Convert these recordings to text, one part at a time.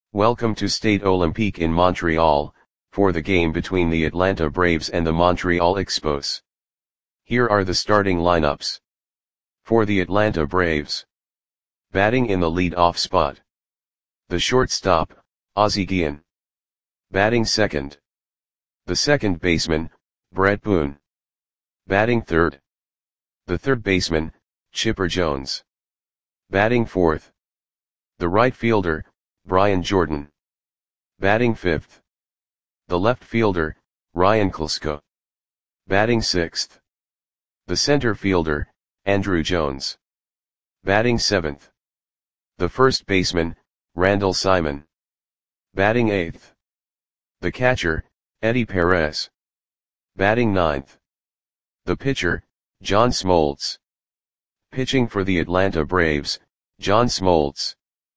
Welcome to Stade Olympique in Montreal, for the game between the Atlanta Braves and the Montreal Expos. Here are the starting lineups. For the Atlanta Braves. Batting in the lead-off spot. The shortstop, Ozzie Guillen. Batting second. The second baseman, Bret Boone. Batting third. The third baseman, Chipper Jones. Batting fourth. The right fielder, Brian Jordan. Batting fifth. The left fielder, Ryan Klesko. Batting sixth. The center fielder, Andruw Jones. Batting seventh. The first baseman, Randall Simon. Batting eighth. The catcher, Eddie Perez. Batting ninth. The pitcher, John Smoltz. Pitching for the Atlanta Braves, John Smoltz.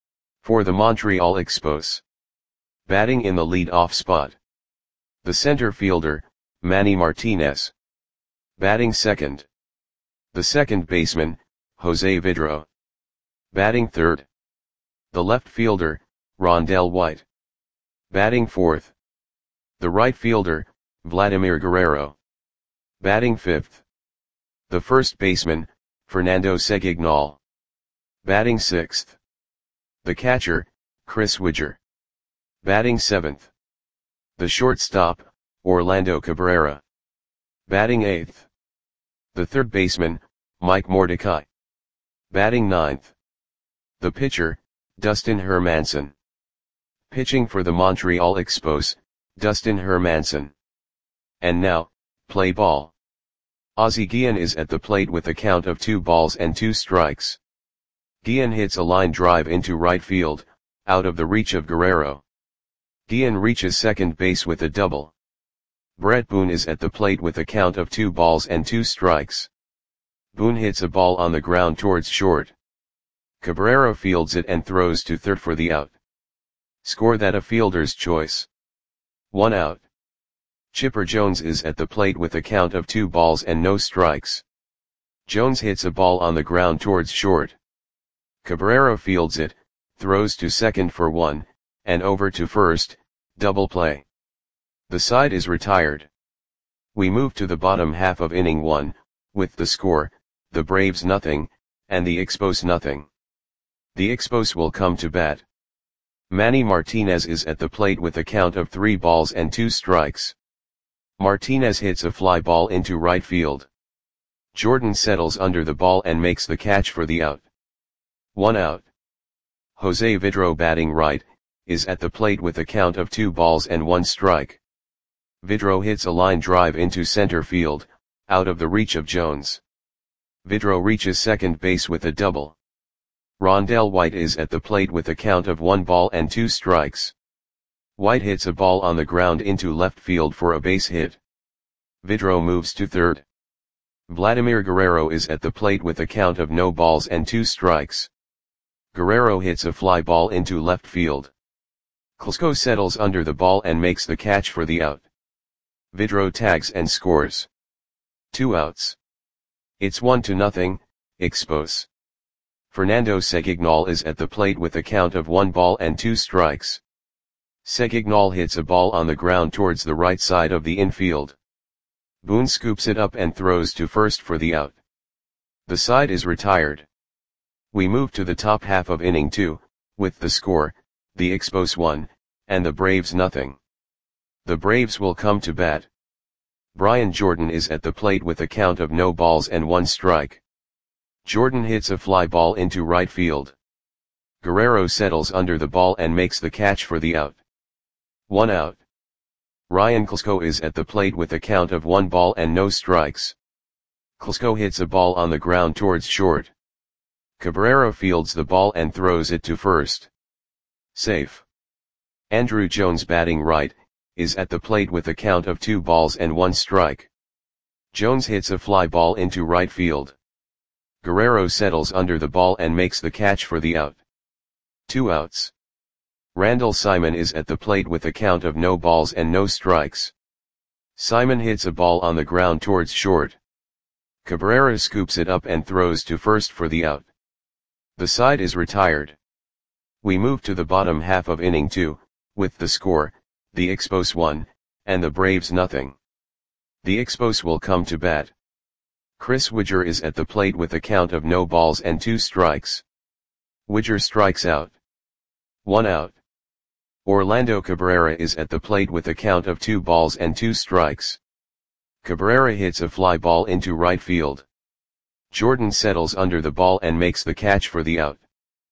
For the Montreal Expos. Batting in the lead-off spot. The center fielder, Manny Martinez. Batting second. The second baseman, Jose Vidro. Batting third. The left fielder, Rondell White. Batting fourth. The right fielder, Vladimir Guerrero. Batting fifth. The first baseman, Fernando Segignal. Batting sixth. The catcher, Chris Widger. Batting seventh. The shortstop, Orlando Cabrera. Batting eighth. The third baseman, Mike Mordecai. Batting ninth. The pitcher, Dustin Hermanson. Pitching for the Montreal Expos, Dustin Hermanson. And now, play ball. Ozzie Guillen is at the plate with a count of 2-2 strikes. Guillen hits a line drive into right field, out of the reach of Guerrero. Guillen reaches second base with a double. Bret Boone is at the plate with a count of 2-2 strikes. Boone hits a ball on the ground towards short. Cabrera fields it and throws to third for the out. Score that a fielder's choice. 1 out. Chipper Jones is at the plate with a count of 2 strikes. Jones hits a ball on the ground towards short. Cabrera fields it, throws to second for 1, and over to first, double play. The side is retired. We move to the bottom half of inning 1, with the score, the Braves nothing, and the Expos nothing. The Expos will come to bat. Manny Martinez is at the plate with a count of 3-2 strikes. Martinez hits a fly ball into right field. Jordan settles under the ball and makes the catch for the out. 1 out. Jose Vidro batting right, is at the plate with a count of 2-1 strike. Vidro hits a line drive into center field, out of the reach of Jones. Vidro reaches second base with a double. Rondell White is at the plate with a count of 1-2 strikes. White hits a ball on the ground into left field for a base hit. Vidro moves to third. Vladimir Guerrero is at the plate with a count of 0-2 strikes. Guerrero hits a fly ball into left field. Klesko settles under the ball and makes the catch for the out. Vidro tags and scores. 2 outs. It's 1-0, Expos. Fernando Segignal is at the plate with a count of 1-2 strikes. Segignal hits a ball on the ground towards the right side of the infield. Boone scoops it up and throws to first for the out. The side is retired. We move to the top half of inning 2, with the score, the Expos 1, and the Braves nothing. The Braves will come to bat. Brian Jordan is at the plate with a count of 0-1 strike. Jordan hits a fly ball into right field. Guerrero settles under the ball and makes the catch for the out. 1 out. Ryan Klesko is at the plate with a count of 1-0 strikes. Klesko hits a ball on the ground towards short. Cabrera fields the ball and throws it to first. Safe. Andruw Jones batting right, is at the plate with a count of 2-1 strike. Jones hits a fly ball into right field. Guerrero settles under the ball and makes the catch for the out. 2 outs. Randall Simon is at the plate with a count of 0 strikes. Simon hits a ball on the ground towards short. Cabrera scoops it up and throws to first for the out. The side is retired. We move to the bottom half of inning 2, with the score, the Expos 1, and the Braves nothing. The Expos will come to bat. Chris Widger is at the plate with a count of no balls and 2 strikes. Widger strikes out. 1 out. Orlando Cabrera is at the plate with a count of 2 balls and 2 strikes. Cabrera hits a fly ball into right field. Jordan settles under the ball and makes the catch for the out.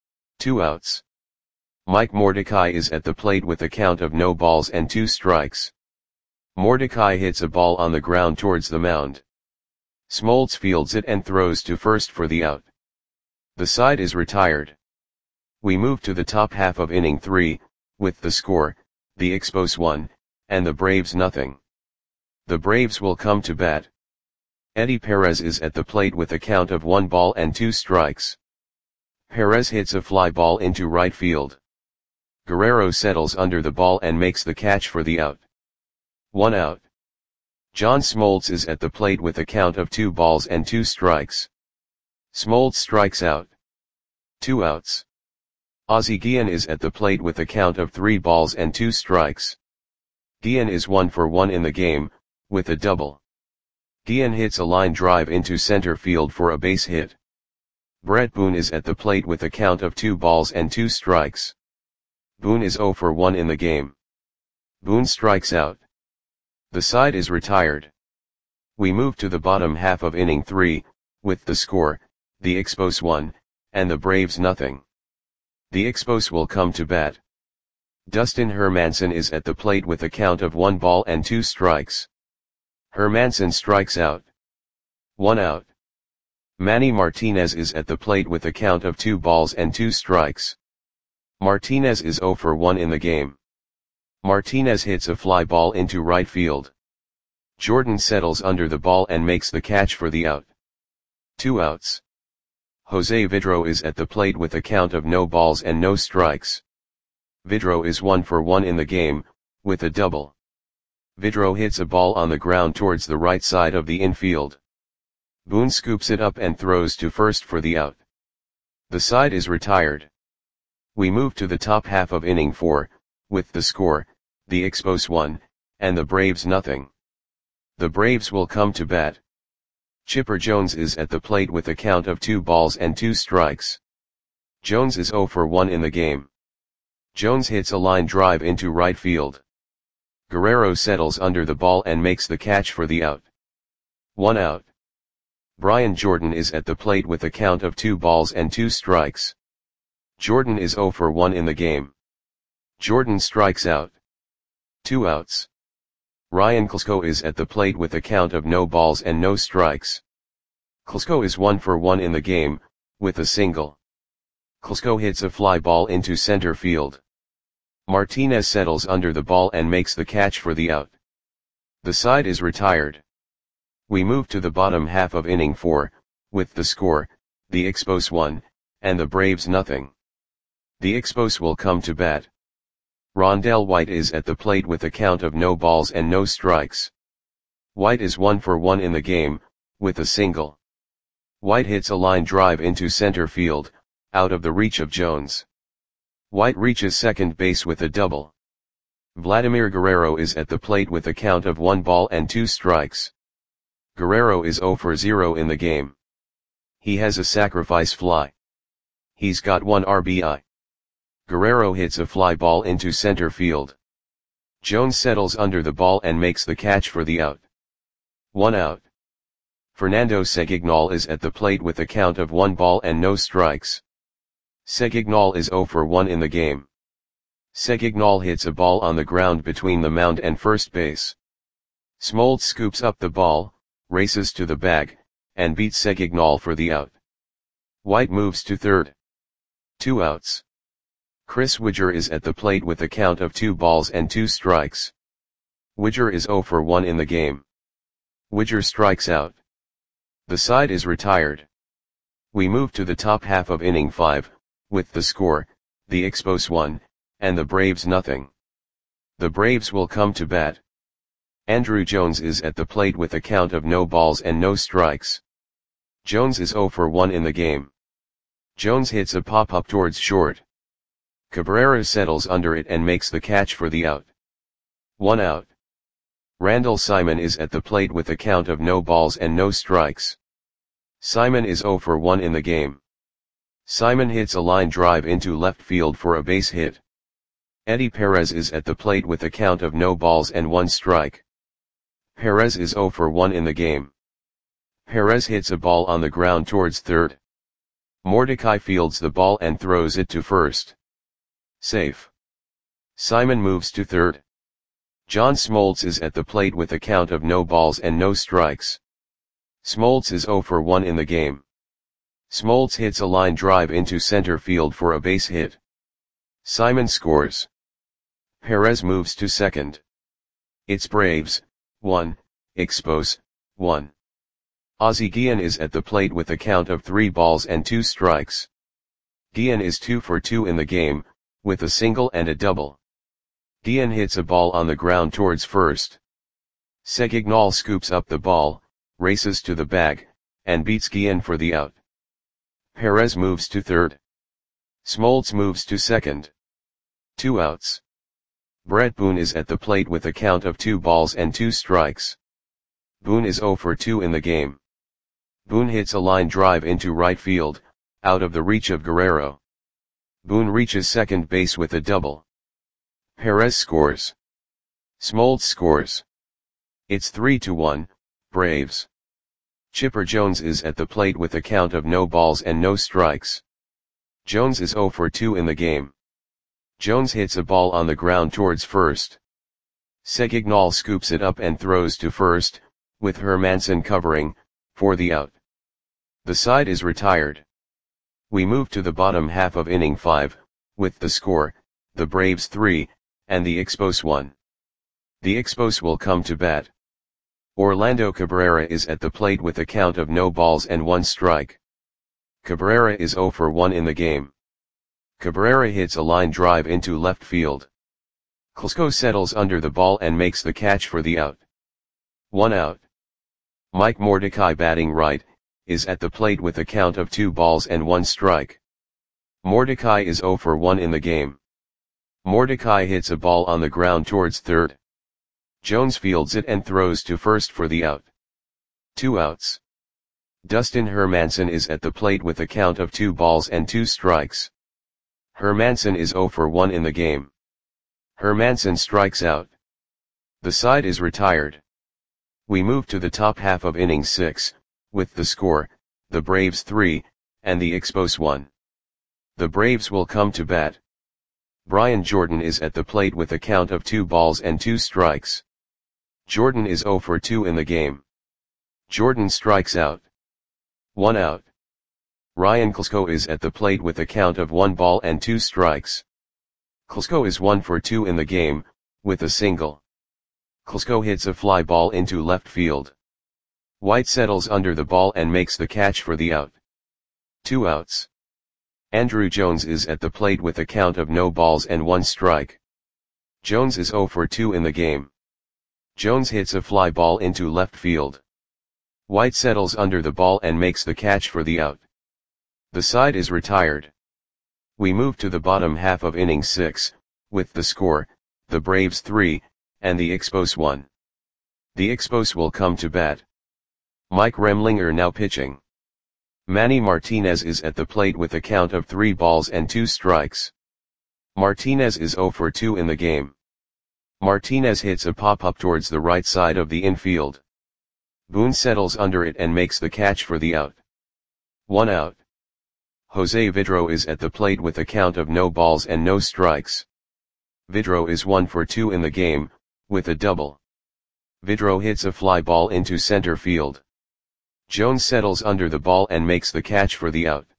2 outs. Mike Mordecai is at the plate with a count of no balls and 2 strikes. Mordecai hits a ball on the ground towards the mound. Smoltz fields it and throws to first for the out. The side is retired. We move to the top half of inning 3, with the score, the Expos 1, and the Braves nothing. The Braves will come to bat. Eddie Perez is at the plate with a count of 1 ball and 2 strikes. Perez hits a fly ball into right field. Guerrero settles under the ball and makes the catch for the out. 1 out. John Smoltz is at the plate with a count of 2 balls and 2 strikes. Smoltz strikes out. 2 outs. Ozzie Guillen is at the plate with a count of 3 balls and 2 strikes. Guillen is 1 for 1 in the game, with a double. Guillen hits a line drive into center field for a base hit. Brett Boone is at the plate with a count of 2 balls and 2 strikes. Boone is 0 for 1 in the game. Boone strikes out. The side is retired. We move to the bottom half of inning 3, with the score, the Expos 1, and the Braves nothing. The Expos will come to bat. Dustin Hermanson is at the plate with a count of 1 ball and 2 strikes. Hermanson strikes out. 1 out. Manny Martinez is at the plate with a count of 2 balls and 2 strikes. Martinez is 0 for 1 in the game. Martinez hits a fly ball into right field. Jordan settles under the ball and makes the catch for the out. 2 outs. Jose Vidro is at the plate with a count of no balls and no strikes. Vidro is 1 for 1 in the game, with a double. Vidro hits a ball on the ground towards the right side of the infield. Boone scoops it up and throws to first for the out. The side is retired. We move to the top half of inning 4, with the score, the Expos 1, and the Braves nothing. The Braves will come to bat. Chipper Jones is at the plate with a count of 2 balls and 2 strikes. Jones is 0 for 1 in the game. Jones hits a line drive into right field. Guerrero settles under the ball and makes the catch for the out. 1 out. Brian Jordan is at the plate with a count of 2 balls and 2 strikes. Jordan is 0 for 1 in the game. Jordan strikes out. 2 outs. Ryan Klesko is at the plate with a count of no balls and no strikes. Klesko is 1 for 1 in the game, with a single. Klesko hits a fly ball into center field. Martinez settles under the ball and makes the catch for the out. The side is retired. We move to the bottom half of inning 4, with the score, the Expos 1, and the Braves nothing. The Expos will come to bat. Rondell White is at the plate with a count of no balls and no strikes. White is 1 for 1 in the game, with a single. White hits a line drive into center field, out of the reach of Jones. White reaches second base with a double. Vladimir Guerrero is at the plate with a count of 1 ball and 2 strikes. Guerrero is 0 for 0 in the game. He has a sacrifice fly. He's got 1 RBI. Guerrero hits a fly ball into center field. Jones settles under the ball and makes the catch for the out. 1 out. Fernando Segignal is at the plate with a count of 1 ball and no strikes. Segignal is 0 for 1 in the game. Segignal hits a ball on the ground between the mound and first base. Smoltz scoops up the ball, races to the bag, and beats Segignal for the out. White moves to third. 2 outs. Chris Widger is at the plate with a count of 2 balls and 2 strikes. Widger is 0 for 1 in the game. Widger strikes out. The side is retired. We move to the top half of inning 5, with the score, the Expos 1, and the Braves nothing. The Braves will come to bat. Andrew Jones is at the plate with a count of no balls and no strikes. Jones is 0 for 1 in the game. Jones hits a pop-up towards short. Cabrera settles under it and makes the catch for the out. 1 out. Randall Simon is at the plate with a count of no balls and no strikes. Simon is 0 for 1 in the game. Simon hits a line drive into left field for a base hit. Eddie Perez is at the plate with a count of no balls and 1 strike. Perez is 0 for 1 in the game. Perez hits a ball on the ground towards third. Mordecai fields the ball and throws it to first. Safe. Simon moves to third. John Smoltz is at the plate with a count of no balls and no strikes. Smoltz is 0 for 1 in the game. Smoltz hits a line drive into center field for a base hit. Simon scores. Perez moves to second. It's Braves, 1, Expos, 1. Ozzie Guillen is at the plate with a count of 3 balls and 2 strikes. Guillen is 2 for 2 in the game, with a single and a double. Guillen hits a ball on the ground towards first. Segignal scoops up the ball, races to the bag, and beats Guillen for the out. Perez moves to third. Smoltz moves to second. 2 outs. Brett Boone is at the plate with a count of 2 balls and 2 strikes. Boone is 0 for 2 in the game. Boone hits a line drive into right field, out of the reach of Guerrero. Boone reaches second base with a double. Perez scores. Smoltz scores. It's 3-1, Braves. Chipper Jones is at the plate with a count of no balls and no strikes. Jones is 0 for 2 in the game. Jones hits a ball on the ground towards first. Segignal scoops it up and throws to first, with Hermanson covering, for the out. The side is retired. We move to the bottom half of inning 5, with the score, the Braves 3, and the Expos 1. The Expos will come to bat. Orlando Cabrera is at the plate with a count of no balls and 1 strike. Cabrera is 0 for 1 in the game. Cabrera hits a line drive into left field. Klesko settles under the ball and makes the catch for the out. 1 out. Mike Mordecai, batting right, is at the plate with a count of 2 balls and 1 strike. Mordecai is 0 for 1 in the game. Mordecai hits a ball on the ground towards third. Jones fields it and throws to first for the out. 2 outs. Dustin Hermanson is at the plate with a count of 2 balls and 2 strikes. Hermanson is 0 for 1 in the game. Hermanson strikes out. The side is retired. We move to the top half of inning 6, with the score, the Braves 3, and the Expos 1. The Braves will come to bat. Brian Jordan is at the plate with a count of 2 balls and 2 strikes. Jordan is 0 for 2 in the game. Jordan strikes out. 1 out. Ryan Klesko is at the plate with a count of 1 ball and 2 strikes. Klesko is 1 for 2 in the game, with a single. Klesko hits a fly ball into left field. White settles under the ball and makes the catch for the out. 2 outs. Andrew Jones is at the plate with a count of no balls and 1 strike. Jones is 0 for 2 in the game. Jones hits a fly ball into left field. White settles under the ball and makes the catch for the out. The side is retired. We move to the bottom half of inning 6, with the score, the Braves 3, and the Expos 1. The Expos will come to bat. Mike Remlinger now pitching. Manny Martinez is at the plate with a count of 3 balls and 2 strikes. Martinez is 0 for 2 in the game. Martinez hits a pop-up towards the right side of the infield. Boone settles under it and makes the catch for the out. 1 out. Jose Vidro is at the plate with a count of no balls and no strikes. Vidro is 1 for 2 in the game, with a double. Vidro hits a fly ball into center field. Jones settles under the ball and makes the catch for the out.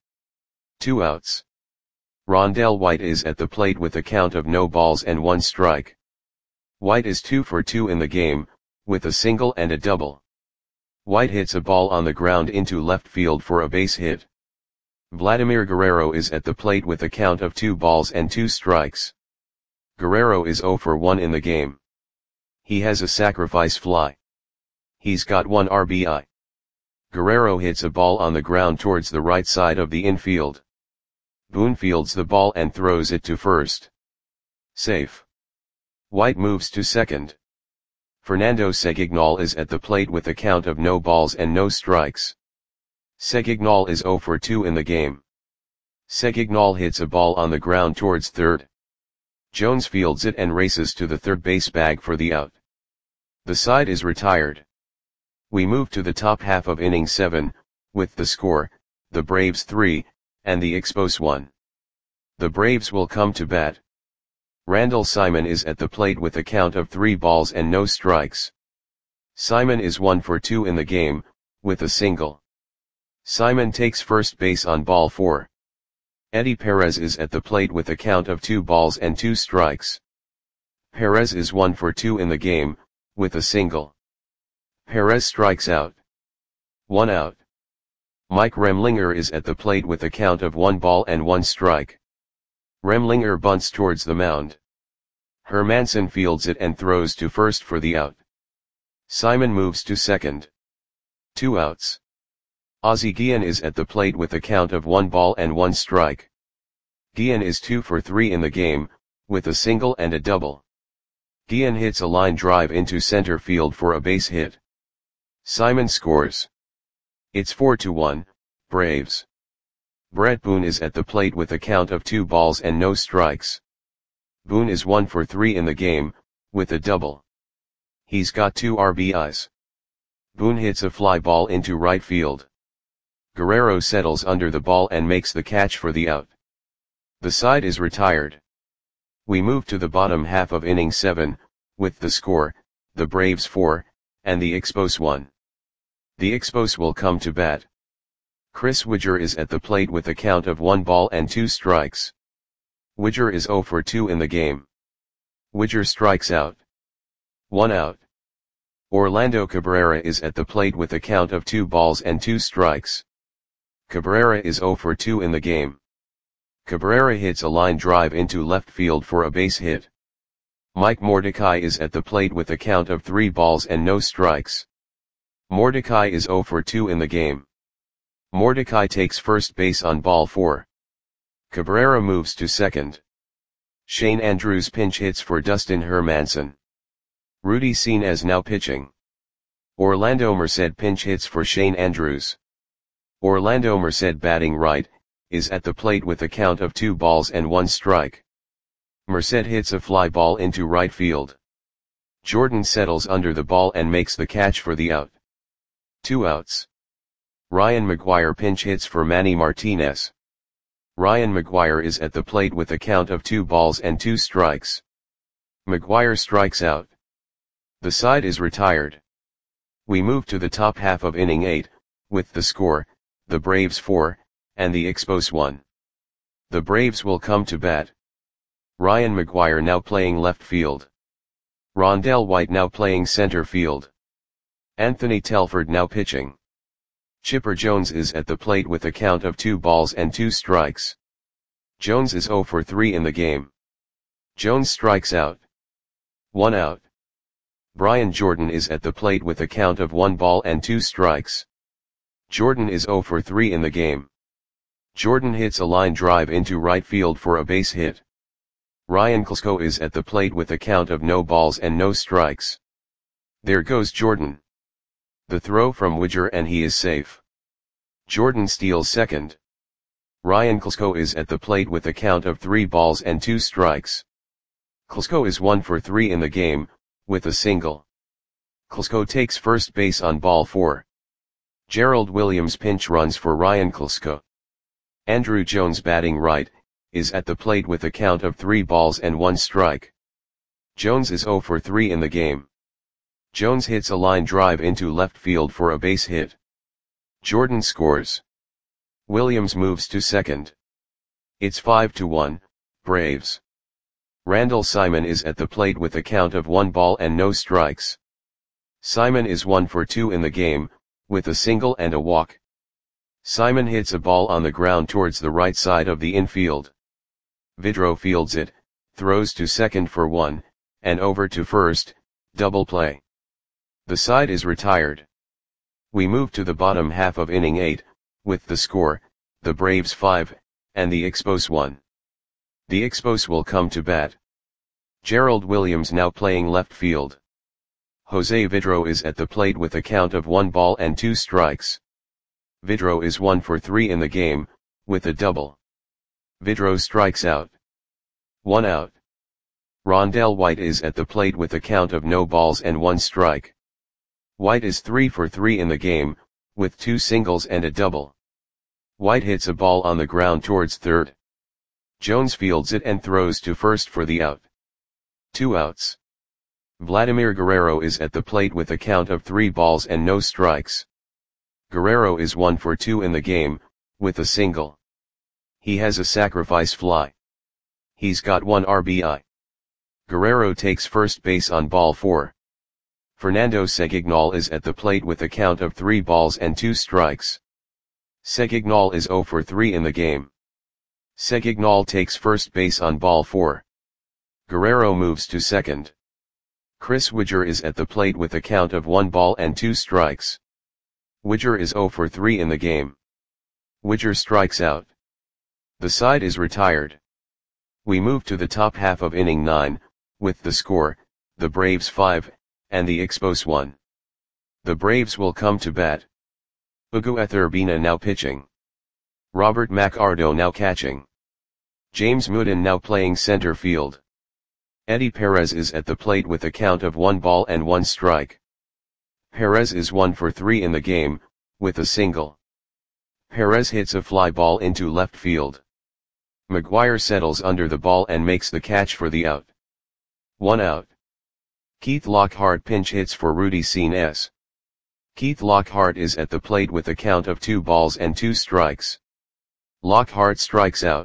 2 outs. Rondell White is at the plate with a count of no balls and 1 strike. White is 2 for 2 in the game, with a single and a double. White hits a ball on the ground into left field for a base hit. Vladimir Guerrero is at the plate with a count of 2 balls and 2 strikes. Guerrero is 0 for 1 in the game. He has a sacrifice fly. He's got 1 RBI. Guerrero hits a ball on the ground towards the right side of the infield. Boone fields the ball and throws it to first. Safe. White moves to second. Fernando Segignal is at the plate with a count of no balls and no strikes. Segignal is 0 for 2 in the game. Segignal hits a ball on the ground towards third. Jones fields it and races to the third base bag for the out. The side is retired. We move to the top half of inning 7, with the score, the Braves 3, and the Expos 1. The Braves will come to bat. Randall Simon is at the plate with a count of 3 balls and no strikes. Simon is 1 for 2 in the game, with a single. Simon takes first base on ball 4. Eddie Perez is at the plate with a count of 2 balls and 2 strikes. Perez is 1 for 2 in the game, with a single. Perez strikes out. 1 out. Mike Remlinger is at the plate with a count of 1 ball and 1 strike. Remlinger bunts towards the mound. Hermanson fields it and throws to first for the out. Simon moves to second. 2 outs. Ozzie Guillen is at the plate with a count of 1 ball and 1 strike. Guillen is 2 for 3 in the game, with a single and a double. Guillen hits a line drive into center field for a base hit. Simon scores. It's 4-1, Braves. Brett Boone is at the plate with a count of 2 balls and no strikes. Boone is 1 for 3 in the game, with a double. He's got 2 RBIs. Boone hits a fly ball into right field. Guerrero settles under the ball and makes the catch for the out. The side is retired. We move to the bottom half of inning 7, with the score, the Braves 4, and the Expos 1. The Expos will come to bat. Chris Widger is at the plate with a count of 1 ball and 2 strikes. Widger is 0 for 2 in the game. Widger strikes out. 1 out. Orlando Cabrera is at the plate with a count of 2 balls and 2 strikes. Cabrera is 0 for 2 in the game. Cabrera hits a line drive into left field for a base hit. Mike Mordecai is at the plate with a count of 3 balls and no strikes. Mordecai is 0 for 2 in the game. Mordecai takes first base on ball 4. Cabrera moves to second. Shane Andrews pinch hits for Dustin Hermanson. Rudy Cines now pitching. Orlando Merced pinch hits for Shane Andrews. Orlando Merced batting right, is at the plate with a count of 2 balls and 1 strike. Merced hits a fly ball into right field. Jordan settles under the ball and makes the catch for the out. 2 outs. Ryan McGuire pinch hits for Manny Martinez. Ryan McGuire is at the plate with a count of 2 balls and 2 strikes. McGuire strikes out. The side is retired. We move to the top half of inning 8, with the score, the Braves 4, and the Expos 1. The Braves will come to bat. Ryan McGuire now playing left field. Rondell White now playing center field. Anthony Telford now pitching. Chipper Jones is at the plate with a count of 2 balls and 2 strikes. Jones is 0 for 3 in the game. Jones strikes out. 1 out. Brian Jordan is at the plate with a count of 1 ball and 2 strikes. Jordan is 0 for 3 in the game. Jordan hits a line drive into right field for a base hit. Ryan Klesko is at the plate with a count of no balls and no strikes. There goes Jordan. The throw from Widger and he is safe. Jordan steals second. Ryan Klesko is at the plate with a count of 3 balls and 2 strikes. Klesko is 1 for 3 in the game, with a single. Klesko takes first base on ball 4. Gerald Williams pinch runs for Ryan Klesko. Andrew Jones batting right, is at the plate with a count of 3 balls and 1 strike. Jones is 0 for 3 in the game. Jones hits a line drive into left field for a base hit. Jordan scores. Williams moves to second. It's 5-1, Braves. Randall Simon is at the plate with a count of 1 ball and no strikes. Simon is 1 for 2 in the game, with a single and a walk. Simon hits a ball on the ground towards the right side of the infield. Vidro fields it, throws to second for 1, and over to first, double play. The side is retired. We move to the bottom half of inning 8, with the score, the Braves 5, and the Expos 1. The Expos will come to bat. Gerald Williams now playing left field. Jose Vidro is at the plate with a count of 1 ball and 2 strikes. Vidro is 1 for 3 in the game, with a double. Vidro strikes out. 1 out. Rondell White is at the plate with a count of no balls and 1 strike. White is 3 for 3 in the game, with 2 singles and a double. White hits a ball on the ground towards third. Jones fields it and throws to first for the out. 2 outs. Vladimir Guerrero is at the plate with a count of 3 balls and no strikes. Guerrero is 1 for 2 in the game, with a single. He has a sacrifice fly. He's got 1 RBI. Guerrero takes first base on ball 4. Fernando Segignal is at the plate with a count of 3 balls and 2 strikes. Segignal is 0 for 3 in the game. Segignal takes first base on ball 4. Guerrero moves to second. Chris Widger is at the plate with a count of 1 ball and 2 strikes. Widger is 0 for 3 in the game. Widger strikes out. The side is retired. We move to the top half of inning 9, with the score, the Braves 5, and the Expos 1. The Braves will come to bat. Hugo Urbina now pitching. Robert McArdo now catching. James Mooden now playing center field. Eddie Perez is at the plate with a count of 1 ball and 1 strike. Perez is 1 for 3 in the game, with a single. Perez hits a fly ball into left field. McGuire settles under the ball and makes the catch for the out. 1 out. Keith Lockhart pinch hits for Rudy Cines. Keith Lockhart is at the plate with a count of 2 balls and 2 strikes. Lockhart strikes out.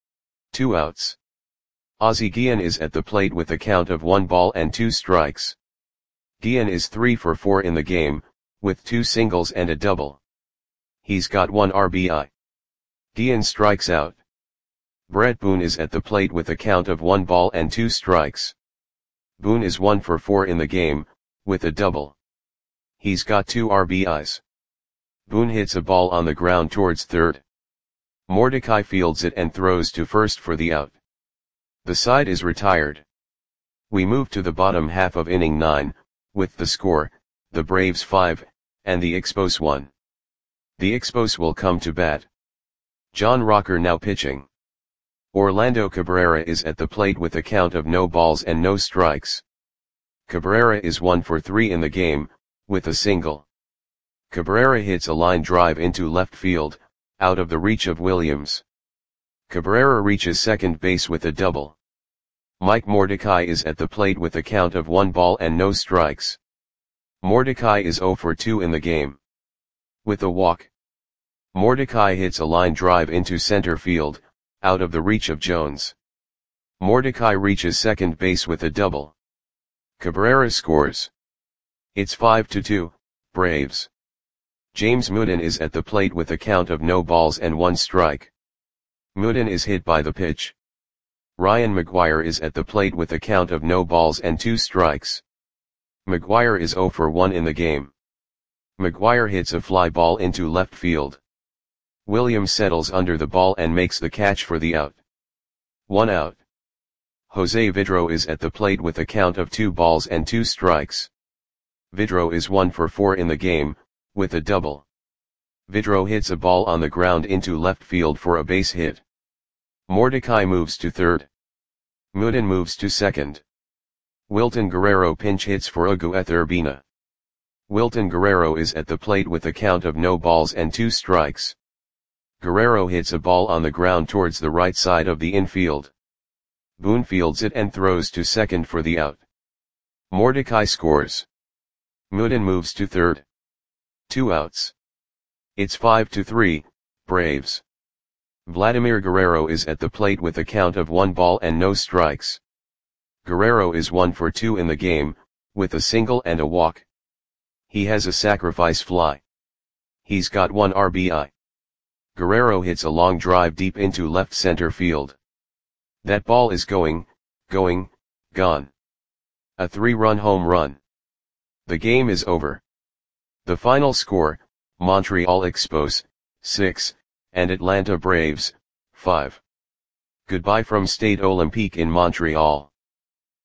2 outs. Ozzie Guillen is at the plate with a count of 1 ball and 2 strikes. Guillen is 3 for 4 in the game, with 2 singles and a double. He's got 1 RBI. Guillen strikes out. Brett Boone is at the plate with a count of 1 ball and 2 strikes. Boone is 1 for 4 in the game, with a double. He's got 2 RBIs. Boone hits a ball on the ground towards third. Mordecai fields it and throws to first for the out. The side is retired. We move to the bottom half of inning 9, with the score, the Braves 5, and the Expos 1. The Expos will come to bat. John Rocker now pitching. Orlando Cabrera is at the plate with a count of no balls and no strikes. Cabrera is 1 for 3 in the game, with a single. Cabrera hits a line drive into left field, out of the reach of Williams. Cabrera reaches second base with a double. Mike Mordecai is at the plate with a count of 1 ball and no strikes. Mordecai is 0 for 2 in the game. With a walk. Mordecai hits a line drive into center field, out of the reach of Jones. Mordecai reaches second base with a double. Cabrera scores. It's 5-2, Braves. James Mooden is at the plate with a count of no balls and 1 strike. Mooden is hit by the pitch. Ryan McGuire is at the plate with a count of no balls and 2 strikes. McGuire is 0 for 1 in the game. McGuire hits a fly ball into left field. Williams settles under the ball and makes the catch for the out. 1 out. Jose Vidro is at the plate with a count of 2 balls and 2 strikes. Vidro is 1 for 4 in the game, with a double. Vidro hits a ball on the ground into left field for a base hit. Mordecai moves to third. Mooden moves to second. Wilton Guerrero pinch hits for Hugo Urbina. Wilton Guerrero is at the plate with a count of no balls and 2 strikes. Guerrero hits a ball on the ground towards the right side of the infield. Boone fields it and throws to second for the out. Mordecai scores. Mooden moves to third. 2 outs. It's 5-3, Braves. Vladimir Guerrero is at the plate with a count of 1 ball and no strikes. Guerrero is 1 for 2 in the game, with a single and a walk. He has a sacrifice fly. He's got 1 RBI. Guerrero hits a long drive deep into left center field. That ball is going, gone. A 3-run home run. The game is over. The final score, Montreal Expos, 6, and Atlanta Braves, 5. Goodbye from Stade Olympique in Montreal.